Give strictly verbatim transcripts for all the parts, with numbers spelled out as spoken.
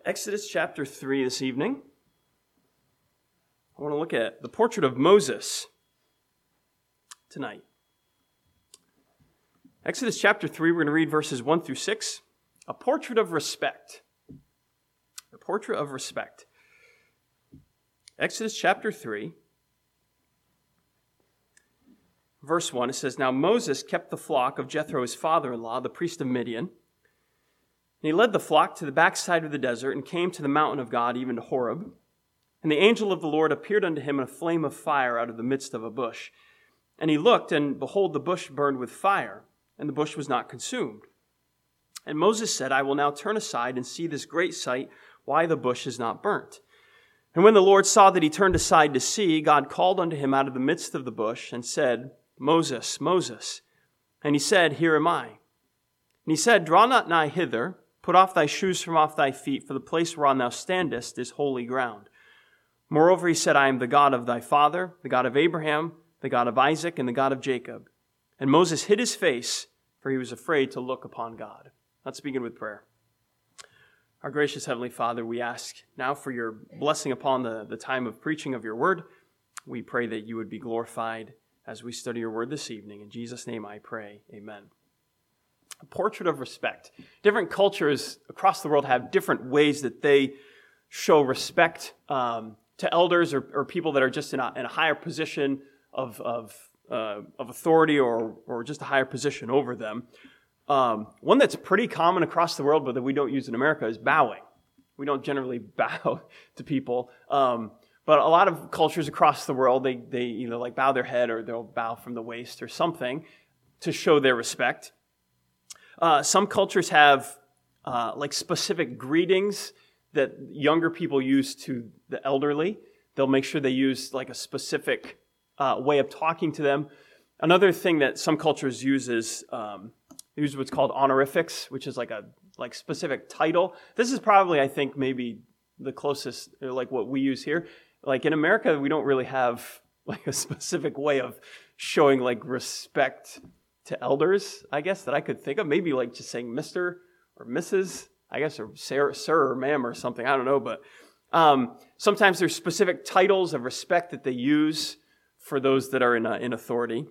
Exodus chapter three this evening. I want to look at the portrait of Moses tonight. Exodus chapter three, we're going to read verses one through six. A portrait of respect. A portrait of respect. Exodus chapter three, verse one, it says, Now Moses kept the flock of Jethro, his father-in-law, the priest of Midian. And he led the flock to the backside of the desert and came to the mountain of God, even to Horeb. And the angel of the Lord appeared unto him in a flame of fire out of the midst of a bush. And he looked, and behold, the bush burned with fire, and the bush was not consumed. And Moses said, I will now turn aside and see this great sight, why the bush is not burnt. And when the Lord saw that he turned aside to see, God called unto him out of the midst of the bush and said, Moses, Moses. And he said, Here am I. And he said, Draw not nigh hither. Put off thy shoes from off thy feet, for the place whereon thou standest is holy ground. Moreover, he said, I am the God of thy father, the God of Abraham, the God of Isaac, and the God of Jacob. And Moses hid his face, for he was afraid to look upon God. Let's begin with prayer. Our gracious Heavenly Father, we ask now for your blessing upon the, the time of preaching of your word. We pray that you would be glorified as we study your word this evening. In Jesus' name I pray, amen. A portrait of respect. Different cultures across the world have different ways that they show respect um, to elders or, or people that are just in a, in a higher position of of, uh, of authority or or just a higher position over them. Um, one that's pretty common across the world, but that we don't use in America, is bowing. We don't generally bow to people, um, but a lot of cultures across the world, they they either like bow their head or they'll bow from the waist or something to show their respect. Uh, some cultures have uh, like specific greetings that younger people use to the elderly. They'll make sure they use like a specific uh, way of talking to them. Another thing that some cultures use is um, use what's called honorifics, which is like a like specific title. This is probably, I think, maybe the closest, or like what we use here. Like in America, we don't really have like a specific way of showing like respect to elders, I guess, that I could think of. Maybe like just saying Mister or Missus, I guess, or sir, sir or ma'am or something. I don't know. But um, sometimes there's specific titles of respect that they use for those that are in, uh, in authority.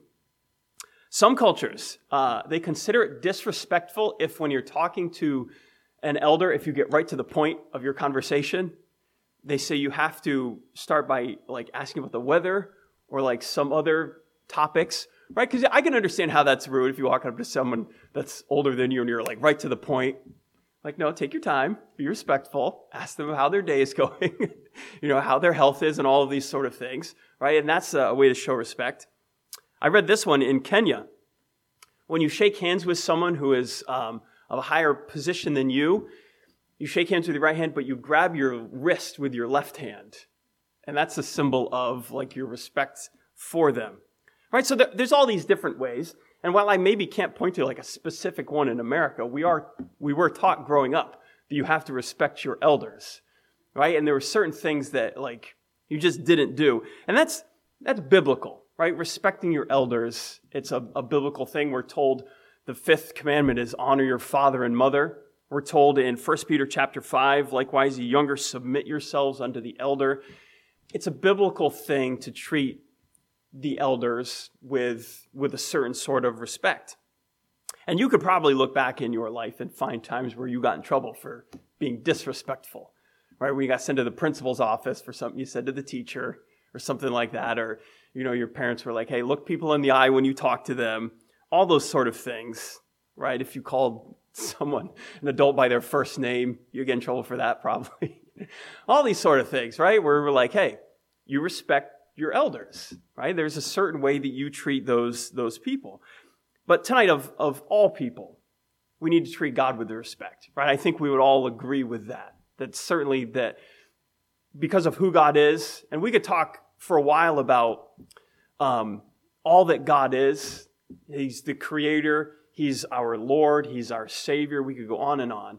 Some cultures, uh, they consider it disrespectful if when you're talking to an elder, if you get right to the point of your conversation, they say you have to start by like asking about the weather or like some other topics. Right? Because I can understand how that's rude if you walk up to someone that's older than you and you're like right to the point. Like, no, take your time, be respectful, ask them how their day is going, you know, how their health is and all of these sort of things, right? And that's a way to show respect. I read this one in Kenya. When you shake hands with someone who is um, of a higher position than you, you shake hands with your right hand, but you grab your wrist with your left hand. And that's a symbol of like your respect for them. Right, so there's all these different ways, and while I maybe can't point to like a specific one in America, we are we were taught growing up that you have to respect your elders, right? And there were certain things that like you just didn't do, and that's that's biblical, right? Respecting your elders, it's a, a biblical thing. We're told the fifth commandment is honor your father and mother. We're told in First Peter chapter five, likewise, ye younger, submit yourselves unto the elder. It's a biblical thing to treat the elders with, with a certain sort of respect. And you could probably look back in your life and find times where you got in trouble for being disrespectful, right? When you got sent to the principal's office for something you said to the teacher or something like that, or, you know, your parents were like, hey, look people in the eye when you talk to them, all those sort of things, right? If you called someone, an adult by their first name, you get in trouble for that probably. All these sort of things, right? Where we're like, hey, you respect your elders, right? There's a certain way that you treat those, those people. But tonight, of, of all people, we need to treat God with respect, right? I think we would all agree with that. That certainly that because of who God is, and we could talk for a while about um, all that God is. He's the creator. He's our Lord. He's our Savior. We could go on and on.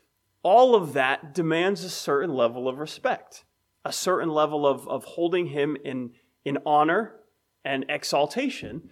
All of that demands a certain level of respect. A certain level of, of holding him in, in honor and exaltation.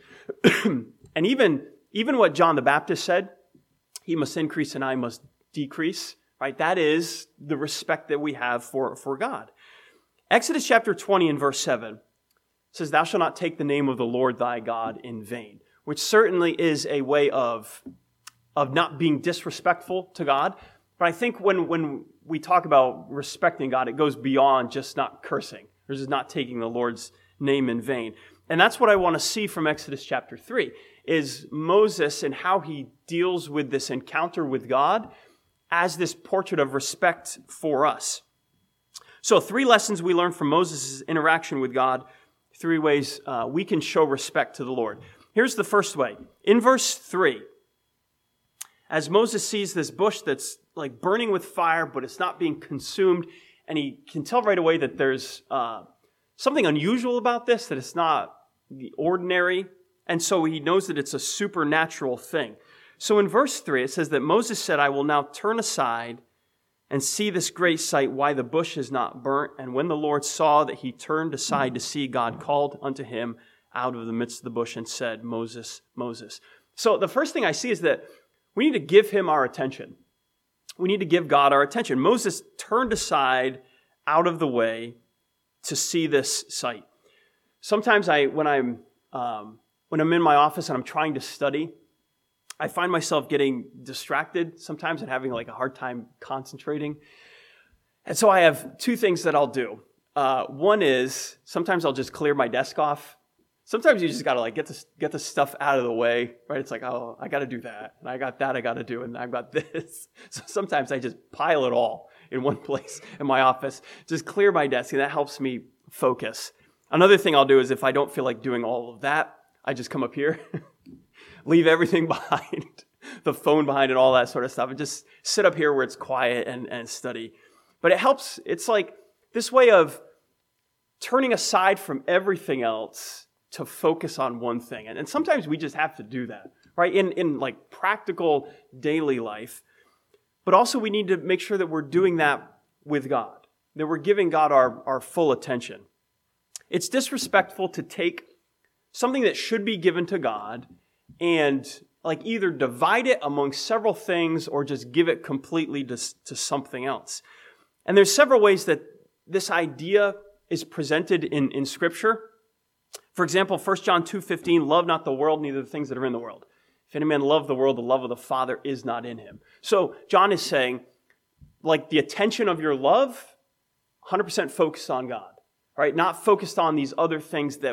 And even, even what John the Baptist said, he must increase and I must decrease, right? That is the respect that we have for, for God. Exodus chapter twenty and verse seven says, "Thou shalt not take the name of the Lord thy God in vain," which certainly is a way of, of not being disrespectful to God. But I think when, when we talk about respecting God, it goes beyond just not cursing, or just not taking the Lord's name in vain. And that's what I want to see from Exodus chapter three, is Moses and how he deals with this encounter with God as this portrait of respect for us. So three lessons we learn from Moses' interaction with God, three ways uh, we can show respect to the Lord. Here's the first way. In verse three, as Moses sees this bush that's like burning with fire, but it's not being consumed, and he can tell right away that there's uh, something unusual about this, that it's not the ordinary, and so he knows that it's a supernatural thing. So in verse three, it says that Moses said, "I will now turn aside and see this great sight, why the bush is not burnt. And when the Lord saw that he turned aside to see, God called unto him out of the midst of the bush and said, Moses, Moses." So the first thing I see is that we need to give him our attention. We need to give God our attention. Moses turned aside out of the way to see this sight. Sometimes I, when I'm um, when I'm in my office and I'm trying to study, I find myself getting distracted sometimes and having like a hard time concentrating. And so I have two things that I'll do. Uh, one is sometimes I'll just clear my desk off. Sometimes you just got to like get the, get the stuff out of the way, right? It's like, oh, I got to do that. And I got that I got to do. And I've got this. So sometimes I just pile it all in one place in my office. Just clear my desk, and that helps me focus. Another thing I'll do is if I don't feel like doing all of that, I just come up here. Leave everything behind, the phone behind and all that sort of stuff, and just sit up here where it's quiet and, and study. But it helps. It's like this way of turning aside from everything else to focus on one thing. And, and sometimes we just have to do that, right? In, in like practical daily life. But also we need to make sure that we're doing that with God, that we're giving God our, our full attention. It's disrespectful to take something that should be given to God and like either divide it among several things or just give it completely to, to something else. And there's several ways that this idea is presented in, in Scripture. For example, First John two fifteen, "Love not the world, neither the things that are in the world. If any man love the world, the love of the Father is not in him." So John is saying, like the attention of your love, one hundred percent focused on God, right? Not focused on these other things that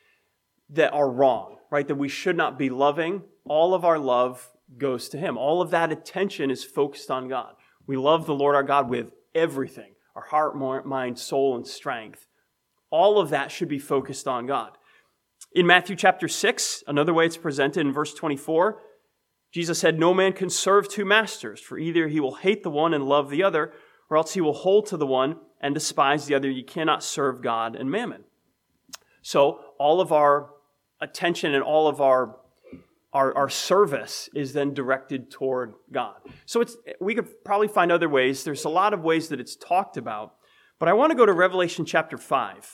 that are wrong, right? That we should not be loving. All of our love goes to him. All of that attention is focused on God. We love the Lord our God with everything, our heart, mind, soul, and strength. All of that should be focused on God. In Matthew chapter six, another way it's presented in verse twenty-four, Jesus said, "No man can serve two masters, for either he will hate the one and love the other, or else he will hold to the one and despise the other. You cannot serve God and mammon." So all of our attention and all of our, our, our service is then directed toward God. So it's we could probably find other ways. There's a lot of ways that it's talked about. But I want to go to Revelation chapter five.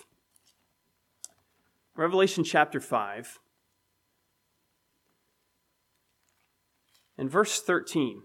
Revelation chapter five. And verse thirteen.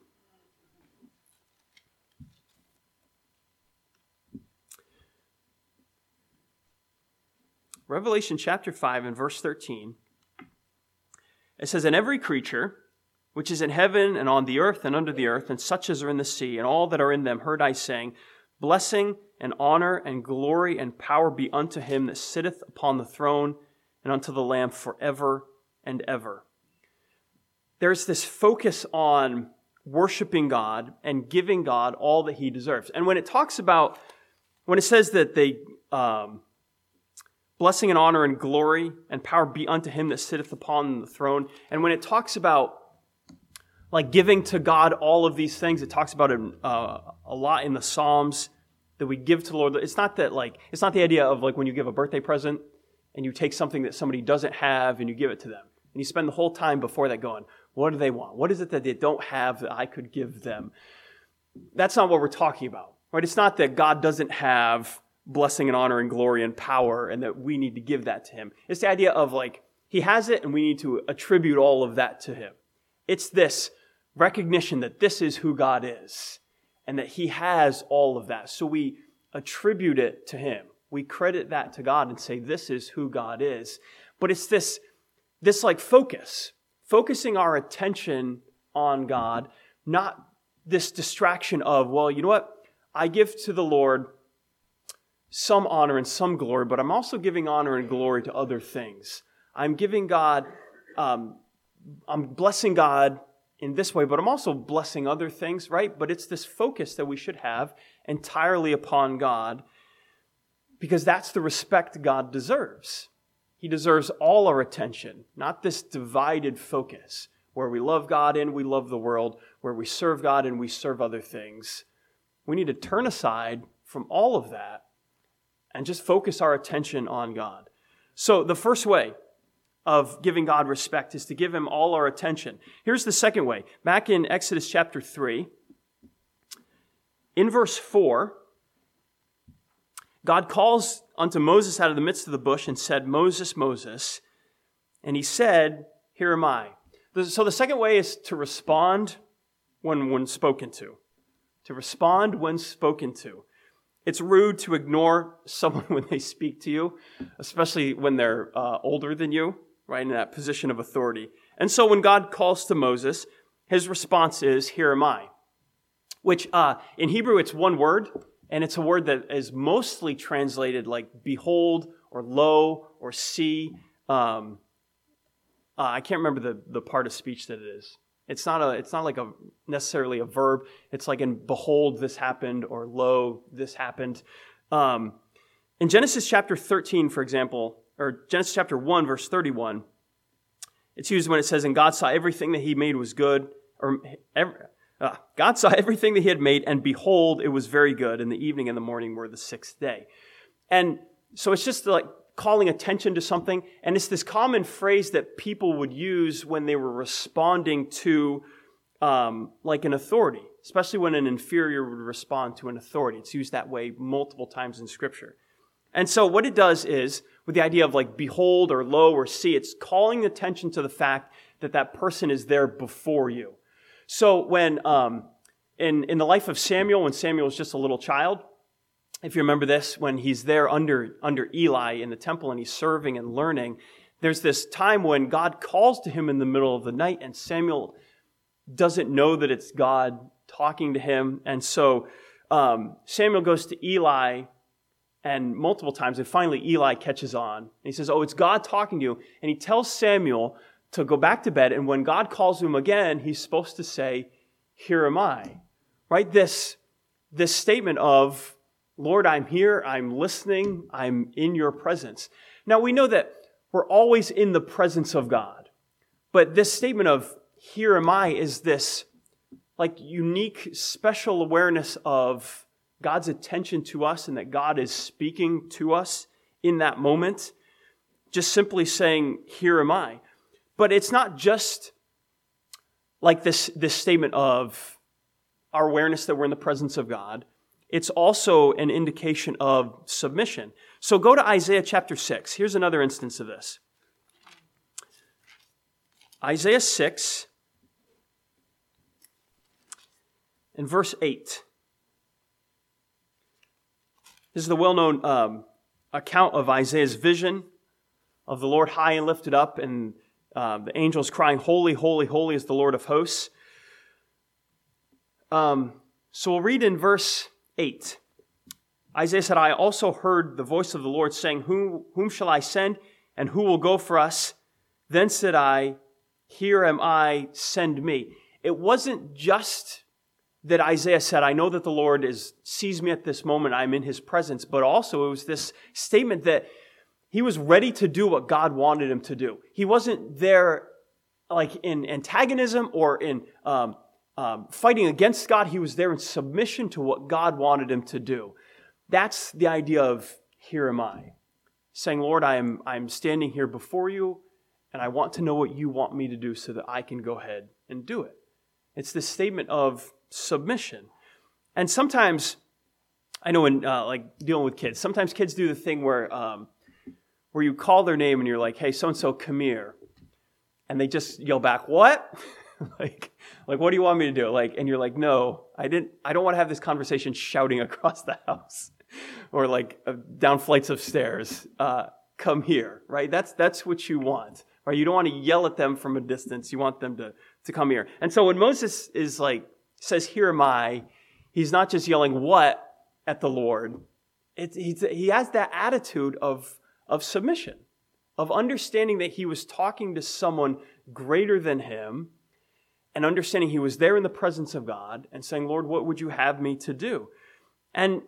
Revelation chapter five and verse thirteen. It says, "And every creature which is in heaven and on the earth and under the earth, and such as are in the sea, and all that are in them, heard I saying, Blessing and honor and glory and power be unto him that sitteth upon the throne and unto the Lamb forever and ever." There's this focus on worshiping God and giving God all that he deserves. And when it talks about, when it says that they, um, blessing and honor and glory and power be unto him that sitteth upon the throne, and when it talks about like giving to God all of these things, it talks about it uh, a lot in the Psalms that we give to the Lord. It's not that like, it's not the idea of like when you give a birthday present and you take something that somebody doesn't have and you give it to them. And you spend the whole time before that going, what do they want? What is it that they don't have that I could give them? That's not what we're talking about, right? It's not that God doesn't have blessing and honor and glory and power and that we need to give that to him. It's the idea of like, he has it and we need to attribute all of that to him. It's this recognition that this is who God is and that he has all of that. So we attribute it to him. We credit that to God and say, this is who God is. But it's this, this like focus, focusing our attention on God, not this distraction of, well, you know what? I give to the Lord some honor and some glory, but I'm also giving honor and glory to other things. I'm giving God, um, I'm blessing God in this way, but I'm also blessing other things, right? But it's this focus that we should have entirely upon God, because that's the respect God deserves. He deserves all our attention, not this divided focus where we love God and we love the world, where we serve God and we serve other things. We need to turn aside from all of that and just focus our attention on God. So the first way of giving God respect is to give him all our attention. Here's the second way. Back in Exodus chapter three, in verse four, God calls unto Moses out of the midst of the bush and said, Moses, Moses. And he said, here am I. So the second way is to respond when, when spoken to. To respond when spoken to. It's rude to ignore someone when they speak to you, especially when they're uh, older than you, right, in that position of authority. And so when God calls to Moses, his response is, here am I. Which uh, in Hebrew, it's one word, and it's a word that is mostly translated like behold or lo or see. Um, uh, I can't remember the, the part of speech that it is. It's not a. It's not like a necessarily a verb. It's like in behold, this happened, or lo, this happened. Um, in Genesis chapter thirteen, for example, or Genesis chapter one, verse thirty-one, it's used when it says, and God saw everything that he made was good, or every, uh, God saw everything that he had made, and behold, it was very good. And the evening and the morning were the sixth day. And so it's just like calling attention to something. And it's this common phrase that people would use when they were responding to um, like an authority, especially when an inferior would respond to an authority. It's used that way multiple times in Scripture. And so what it does is, with the idea of like behold or lo or see, it's calling attention to the fact that that person is there before you. So when um, in, in the life of Samuel, when Samuel was just a little child, if you remember this, when he's there under, under Eli in the temple and he's serving and learning, there's this time when God calls to him in the middle of the night, and Samuel doesn't know that it's God talking to him. And so um, Samuel goes to Eli, and multiple times, and finally Eli catches on. And he says, oh, it's God talking to you. And he tells Samuel to go back to bed, and when God calls him again, he's supposed to say, here am I. Right? This, this statement of, Lord, I'm here, I'm listening, I'm in your presence. Now, we know that we're always in the presence of God. But this statement of, here am I, is this like unique, special awareness of God's attention to us and that God is speaking to us in that moment. Just simply saying, here am I. But it's not just like this, this statement of our awareness that we're in the presence of God. It's also an indication of submission. So go to Isaiah chapter six. Here's another instance of this. Isaiah six and verse eight. This is the well-known um, account of Isaiah's vision of the Lord high and lifted up, and uh, the angels crying, holy, holy, holy is the Lord of hosts. Um, so we'll read in verse eight. Isaiah said, I also heard the voice of the Lord saying, whom, whom shall I send, and who will go for us? Then said I, here am I, send me. It wasn't just that Isaiah said, I know that the Lord is sees me at this moment, I'm in his presence, but also it was this statement that he was ready to do what God wanted him to do. He wasn't there like in antagonism or in um, um, fighting against God. He was there in submission to what God wanted him to do. That's the idea of here am I. Saying, Lord, I am I'm standing here before you, and I want to know what you want me to do so that I can go ahead and do it. It's this statement of submission. And sometimes, I know in uh, like dealing with kids, sometimes kids do the thing where um, where you call their name and you're like, hey, so-and-so, come here. And they just yell back, what? like, like, what do you want me to do? Like, and you're like, no, I didn't, I don't want to have this conversation shouting across the house or like uh, down flights of stairs. Uh, come here, right? That's, that's what you want, right? You don't want to yell at them from a distance. You want them to, to come here. And so when Moses is like, says, here am I, he's not just yelling what at the Lord. It, he's, he has that attitude of, of submission, of understanding that he was talking to someone greater than him and understanding he was there in the presence of God and saying, Lord, what would you have me to do? And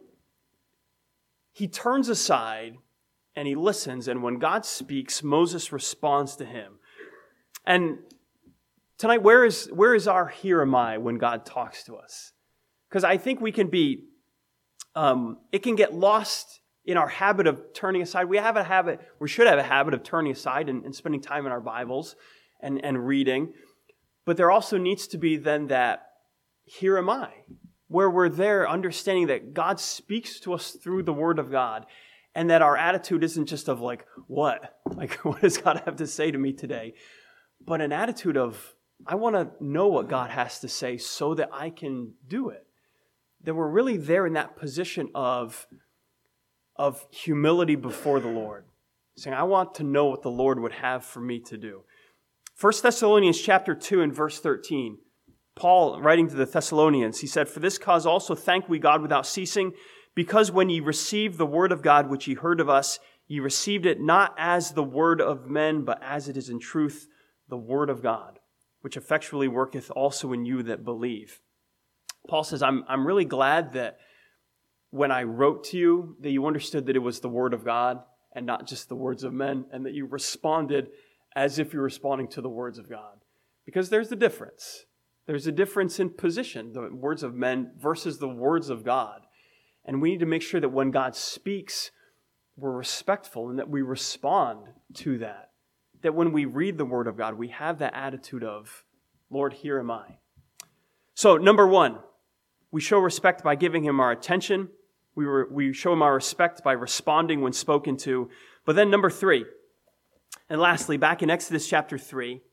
he turns aside and he listens. And when God speaks, Moses responds to him. And tonight, where is, where is our here am I when God talks to us? Because I think we can be, um, it can get lost in our habit of turning aside. We have a habit, we should have a habit of turning aside and, and spending time in our Bibles and, and reading. But there also needs to be then that, here am I, where we're there understanding that God speaks to us through the Word of God, and that our attitude isn't just of like, what? Like, what does God have to say to me today? But an attitude of, I want to know what God has to say so that I can do it. That we're really there in that position of, of humility before the Lord. Saying, I want to know what the Lord would have for me to do. First Thessalonians chapter two and verse thirteen. Paul, writing to the Thessalonians, he said, for this cause also thank we God without ceasing, because when ye received the word of God which ye heard of us, ye received it not as the word of men, but as it is in truth the word of God, which effectually worketh also in you that believe. Paul says, I'm, I'm really glad that when I wrote to you, that you understood that it was the word of God and not just the words of men, and that you responded as if you're responding to the words of God. Because there's a difference. There's a difference in position, the words of men versus the words of God. And we need to make sure that when God speaks, we're respectful and that we respond to that. That when we read the word of God, we have that attitude of, Lord, here am I. So, number one, we show respect by giving him our attention. We, re- we show him our respect by responding when spoken to. But then number three, and lastly, back in Exodus chapter three,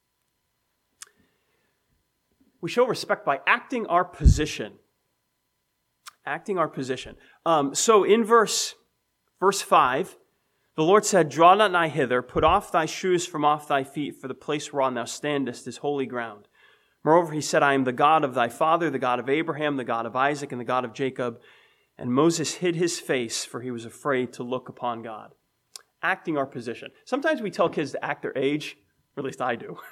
we show respect by acting our position. Acting our position. Um, so in verse, verse five, the Lord said, draw not nigh hither, put off thy shoes from off thy feet, for the place whereon thou standest is holy ground. Moreover, he said, I am the God of thy father, the God of Abraham, the God of Isaac, and the God of Jacob. And Moses hid his face, for he was afraid to look upon God. Acting our position. Sometimes we tell kids to act their age, or at least I do.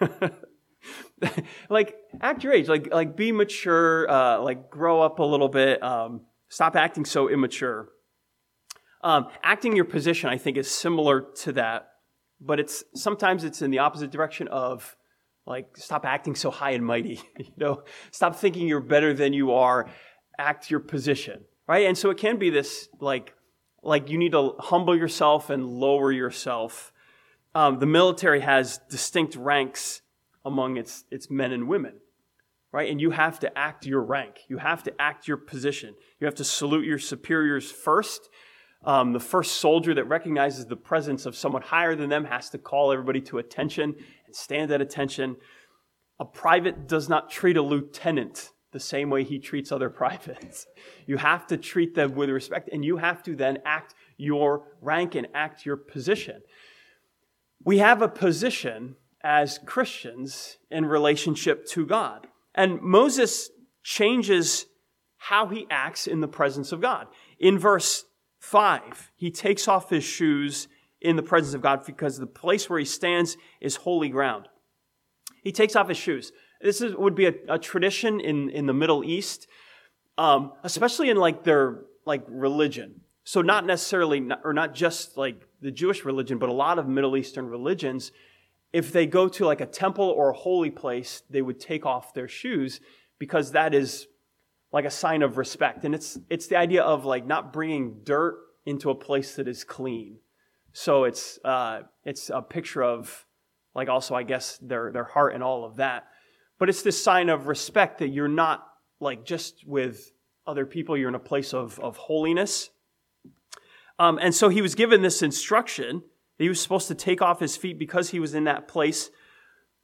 Like, act your age, like, like be mature, uh, like grow up a little bit, um, stop acting so immature. Um, acting your position, I think, is similar to that, but it's sometimes it's in the opposite direction of, like, stop acting so high and mighty, you know, stop thinking you're better than you are, act your position, right? And so it can be this, like, like you need to humble yourself and lower yourself. Um, the military has distinct ranks among its, its men and women, right? And you have to act your rank. You have to act your position. You have to salute your superiors first. Um, the first soldier that recognizes the presence of someone higher than them has to call everybody to attention and stand at attention. A private does not treat a lieutenant the same way he treats other privates. You have to treat them with respect, and you have to then act your rank and act your position. We have a position as Christians in relationship to God. And Moses changes how he acts in the presence of God. In verse five, he takes off his shoes in the presence of God because the place where he stands is holy ground. He takes off his shoes. This is, would be a, a tradition in, in the Middle East, um, especially in like their like religion. So not necessarily, not, or not just like the Jewish religion, but a lot of Middle Eastern religions, if they go to like a temple or a holy place, they would take off their shoes because that is like a sign of respect. And it's it's the idea of like not bringing dirt into a place that is clean. So it's uh, it's a picture of like also, I guess, their, their heart and all of that. But it's this sign of respect that you're not like just with other people, you're in a place of, of holiness. Um, and so he was given this instruction. He was supposed to take off his feet because he was in that place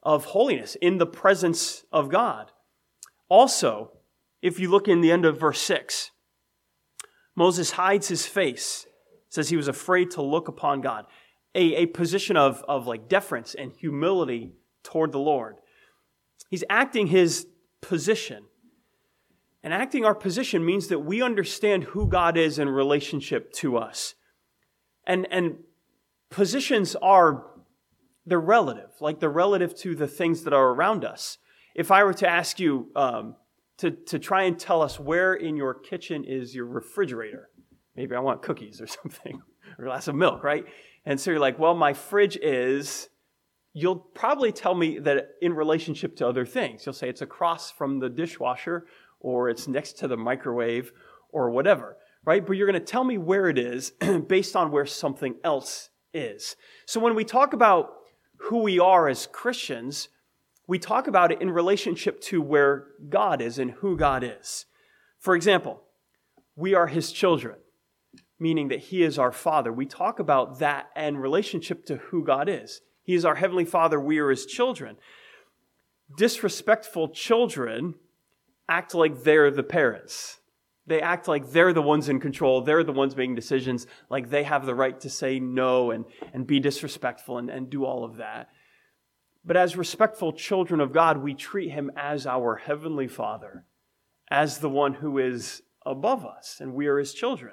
of holiness, in the presence of God. Also, if you look in the end of verse six, Moses hides his face, says he was afraid to look upon God. A, a position of, of like deference and humility toward the Lord. He's acting his position. And acting our position means that we understand who God is in relationship to us. And, and positions are, they're relative, like they're relative to the things that are around us. If I were to ask you um, to, to try and tell us where in your kitchen is your refrigerator, maybe I want cookies or something, or a glass of milk, right? And so you're like, well, my fridge is, you'll probably tell me that in relationship to other things. You'll say it's across from the dishwasher, or it's next to the microwave, or whatever, right? But you're going to tell me where it is based on where something else is. So when we talk about who we are as Christians, we talk about it in relationship to where God is and who God is. For example, we are his children, meaning that he is our Father. We talk about that in relationship to who God is. He is our Heavenly Father. We are his children. Disrespectful children act like they're the parents. They act like they're the ones in control. They're the ones making decisions, like they have the right to say no and, and be disrespectful and, and do all of that. But as respectful children of God, we treat him as our Heavenly Father, as the one who is above us, and we are his children.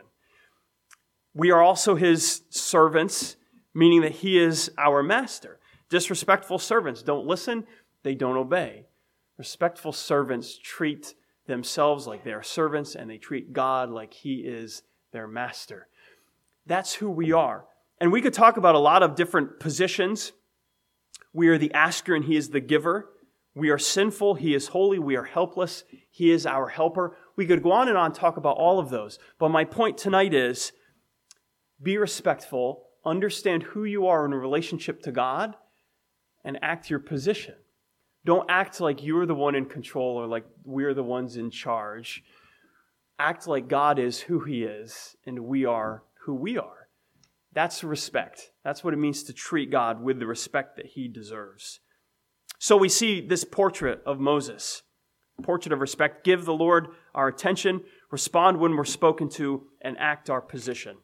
We are also his servants, meaning that he is our master. Disrespectful servants don't listen, they don't obey. Respectful servants treat themselves like they are servants, and they treat God like he is their master. That's who we are. And we could talk about a lot of different positions. We are the asker and he is the giver. We are sinful, he is holy. We are helpless, he is our helper. We could go on and on, talk about all of those. But my point tonight is, be respectful, understand who you are in relationship to God, and act your position. Don't act like you're the one in control or like we're the ones in charge. Act like God is who he is and we are who we are. That's respect. That's what it means to treat God with the respect that he deserves. So we see this portrait of Moses, portrait of respect. Give the Lord our attention, respond when we're spoken to, and act our position.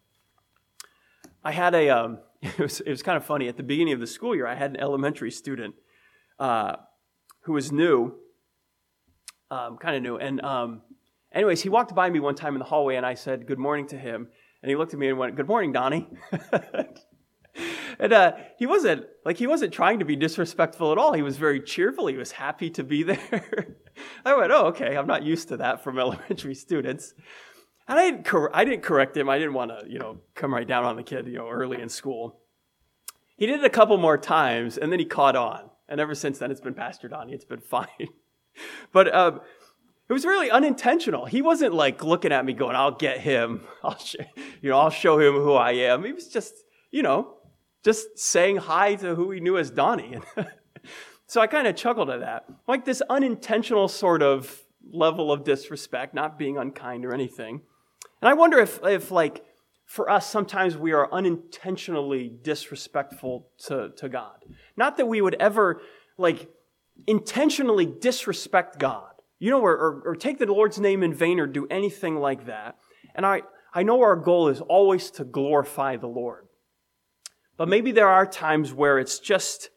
I had a, um, it was, it was kind of funny. At the beginning of the school year, I had an elementary student uh, who was new, um, kind of new. And um, anyways, he walked by me one time in the hallway, and I said good morning to him. And he looked at me and went, "Good morning, Donnie." And uh, he wasn't, like, he wasn't trying to be disrespectful at all. He was very cheerful. He was happy to be there. I went, "Oh, okay. I'm not used to that from elementary students." And I didn't, cor- I didn't correct him. I didn't want to, you know, come right down on the kid, you know, early in school. He did it a couple more times, and then he caught on. And ever since then, it's been Pastor Donnie. It's been fine. But um, it was really unintentional. He wasn't like looking at me going, "I'll get him. I'll, sh- you know, I'll show him who I am." He was just, you know, just saying hi to who he knew as Donnie. So I kind of chuckled at that. Like this unintentional sort of level of disrespect, not being unkind or anything. And I wonder if, if like, for us, sometimes we are unintentionally disrespectful to, to God. Not that we would ever, like, intentionally disrespect God, you know, or, or, or take the Lord's name in vain or do anything like that. And I, I know our goal is always to glorify the Lord. But maybe there are times where it's just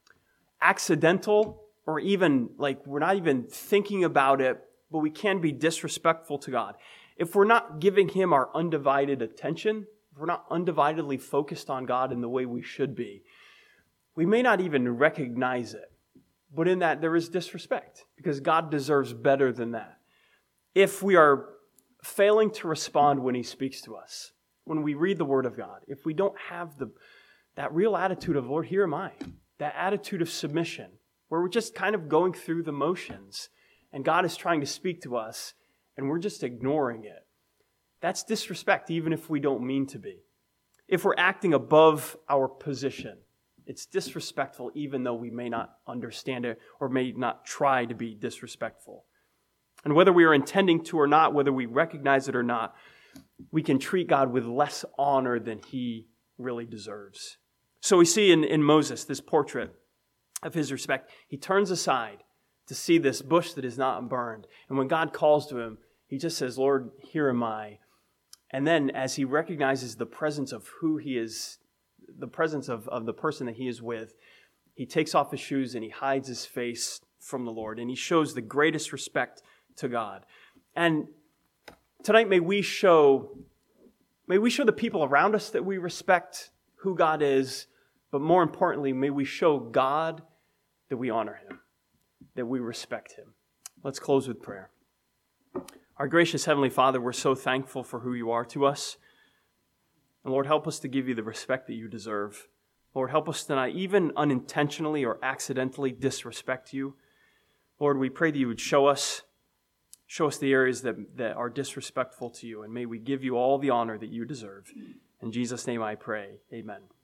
accidental, or even, like, we're not even thinking about it, but we can be disrespectful to God. If we're not giving him our undivided attention, if we're not undividedly focused on God in the way we should be, we may not even recognize it. But in that, there is disrespect, because God deserves better than that. If we are failing to respond when he speaks to us, when we read the Word of God, if we don't have the that real attitude of, "Lord, here am I," that attitude of submission, where we're just kind of going through the motions, and God is trying to speak to us, and we're just ignoring it. That's disrespect, even if we don't mean to be. If we're acting above our position, it's disrespectful, even though we may not understand it or may not try to be disrespectful. And whether we are intending to or not, whether we recognize it or not, we can treat God with less honor than he really deserves. So we see in, in Moses this portrait of his respect, he turns aside to see this bush that is not burned. And when God calls to him, he just says, Lord, here am I. And then as he recognizes the presence of who he is, the presence of, of the person that he is with, he takes off his shoes and he hides his face from the Lord. And he shows the greatest respect to God. And tonight may we show, may we show the people around us that we respect who God is. But more importantly, may we show God that we honor him, that we respect him. Let's close with prayer. Our gracious Heavenly Father, we're so thankful for who you are to us. And Lord, help us to give you the respect that you deserve. Lord, help us to not even unintentionally or accidentally disrespect you. Lord, we pray that you would show us, show us the areas that, that are disrespectful to you, and may we give you all the honor that you deserve. In Jesus' name I pray, amen.